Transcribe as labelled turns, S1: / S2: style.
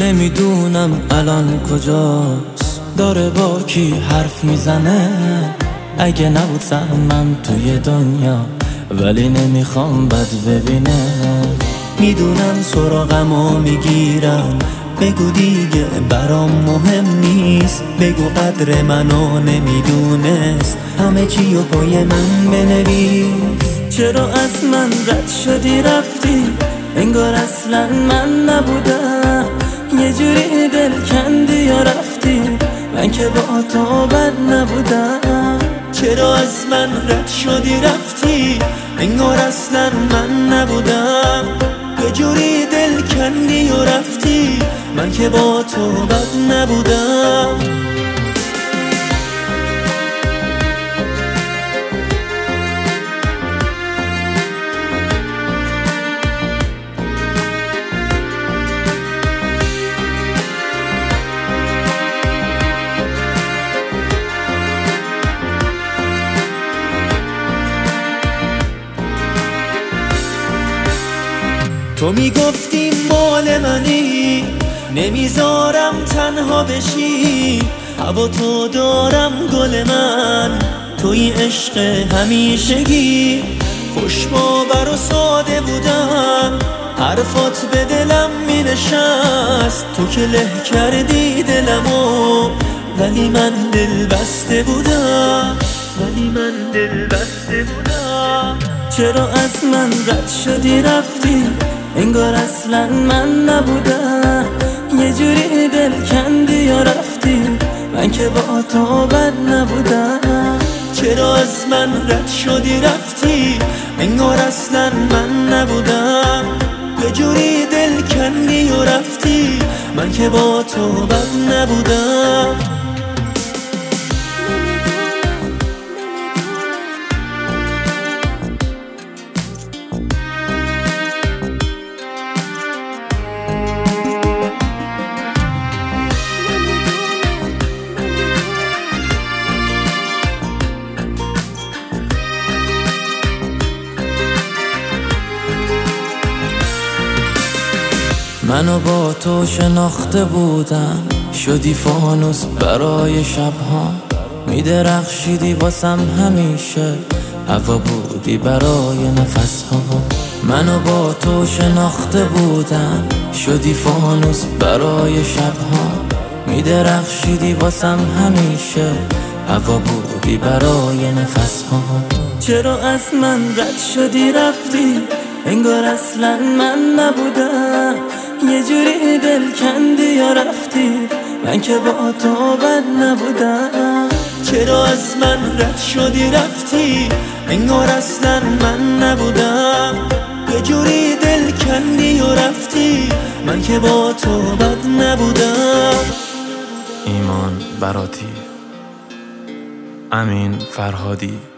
S1: نمیدونم الان کجاست، داره با کی حرف میزنه. اگه نبود سهمم توی دنیا، ولی نمیخوام بد ببینه. میدونم سراغمو میگیرم، بگو دیگه برام مهم نیست. بگو قدر منو نمیدونست، همه چی و پای من بنویس. چرا از من رد شدی رفتی، انگار اصلا من نبودم. یه جوری دل کندی یا رفتی، من که با تو بد نبودم. چرا از من رد شدی رفتی، انگار اصلا من نبودم. یه جوری دل کندی و رفتی، من که با تو بد نبودم. تو میگفتی مال منی، نمیذارم تنها بشی. هوا تو دارم گل من، توی عشق همیشگی. خوش باور و ساده بودم، حرفات به دلم مینشست. تو که له کردی دلمو، ولی من دل بسته بودم. چرا از من رد شدی رفتی، انگار اصلا من نبودم. یه جوری دل کندی یا رفتی، من که با تو بد نبودم. چرا از من رد شدی رفتی، انگار اصلا من نبودم. یه جوری دل کندی و رفتی، من که با تو بد نبودم. منو با تو شناخته بودم، شدی فانوس برای شبها. میدرخشیدی واسم همیشه، هوا بودی برای نفسها. منو با تو شناخته بودم، شدی فانوس برای شبها. میدرخشیدی واسم همیشه، هوا بودی برای نفسها. چرا از من رد شدی رفتی، انگار اصلا من نبودم. یه جوری دل کندی یا رفتی، من که با تو بد نبودم. چرا از من رد شدی رفتی، انگار اصلا من نبودم. یه جوری دل کندی و رفتی، من که با تو بد نبودم.
S2: ایمان براتی، امین فرهادی.